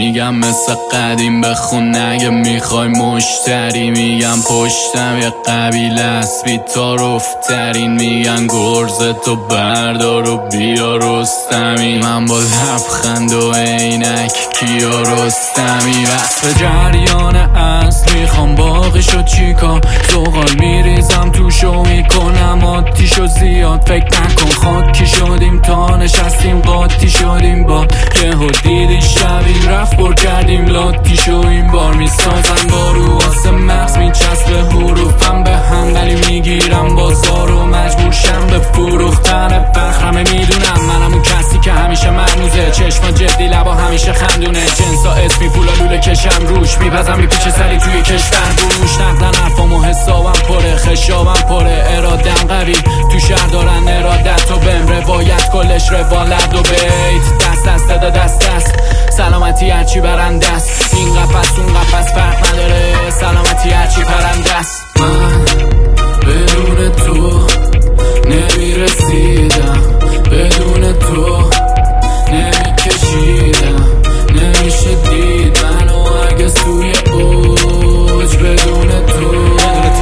میگم مثل قدیم بخون اگه میخوای مشتری. میگم پشتم یه قبیله است بی‌تاروف‌ترین. میگن گرزتو بردار و بیا رستمی. من با لبخند و عینک کیا رستمی. وصف جریان اصل میخوام باقیشو چیکار. زغال میریزم توشو میکنم آتیشو زیاد. فکر نکن خاکی شدیم تا نشستیم قاطی شدیم با یهو دیدی شبیم رفت پر کردیم لاتی شو. این بار میسازم بارو واسه مغز میچسبه حروفم به هم ولی میگیرم بازارو مجبور شم به فروختن فخرمه. میدونم منم اون کسی که همیشه مرموزه چشما جدی لبا همیشه خندونه. جنسا اسمی پولا لوله کشم روش میپزم میپیچه سری توی کشور بوش. نقدن حرفام و حسابم پره خشابم پره ارادم قوی تو شهر دارن ارادت و بهم روایت کلش روالد و بیت دست دست داده دست دست. سلامتی هرچی برنده است این قفس اون قفس فرق نداره. سلامتی هرچی پرنده است. من بدون تو نمیرسیدم بدون تو نمیکشیدم نمیشه دید منو اگه سوی اوج بدون تو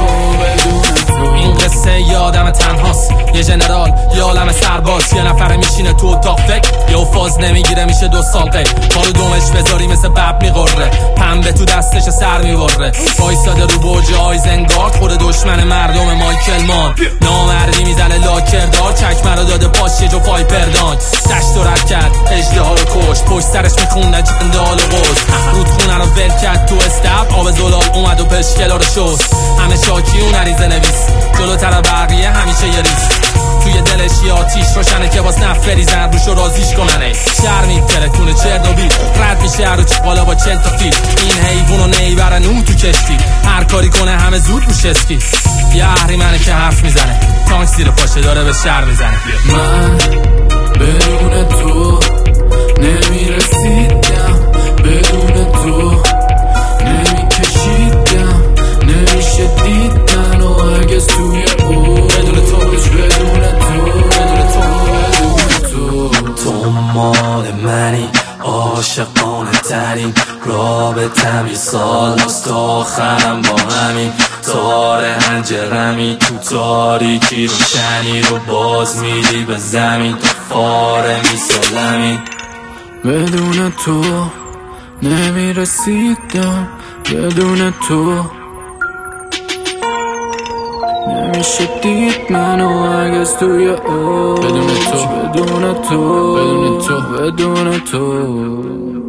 این قصه یادم تنهاست. یه جنرال یه عالم سرباز یه نفره میشینه تو اتاق فکر یه فاز نمیگیره میشه 2 سال قی. پارو دومش بذاری مثل بب میغره پنبه تو دستش سر میبره. وایساده رو برج آیزنگارد خود دشمن مردم مایکل مان. نامردی میزنه لاکردار چکمه رو داده پاش یه جو فایپردان. دشت و رد کرد اجده ها رو کش پشت سرش میخونه جندال و قوز. رودخونه رو ول کرد تو استب آب زلال اومد و پشکلا رو شست. همه شاکی اون عریضه نویس جلوتر بقیه همیشه یه ریس. توی دلش یه آتیش روشنه که باز نفریزن روش رو رازیش کننه. شهر میتره کنه چردوبیل رد میشه رو چقالا با 40 تا فیل. این حیوانو نیبرن اون تو کشتی هر کاری کنه همه زود روش اسکی. یه اهریمنه که حرف میزنه تانک زیر پاشه داره به شهر میزنه. من بدون تو نمیرسیدم بدون تو نمیکشیدم نمیشه دید منو اگه سوی اوج بدون تو تو مال منی عاشقانه ترین رابطم یه سال هست تا آخرم با همین تار هنجرمی تو تاریکی روشنی رو باز میدی به زمین تو فاره میسلمی. بدون تو نمیرسیدم بدون تو نمیشه دید منو اگه توی اوج بدون تو بدون تو بدون تو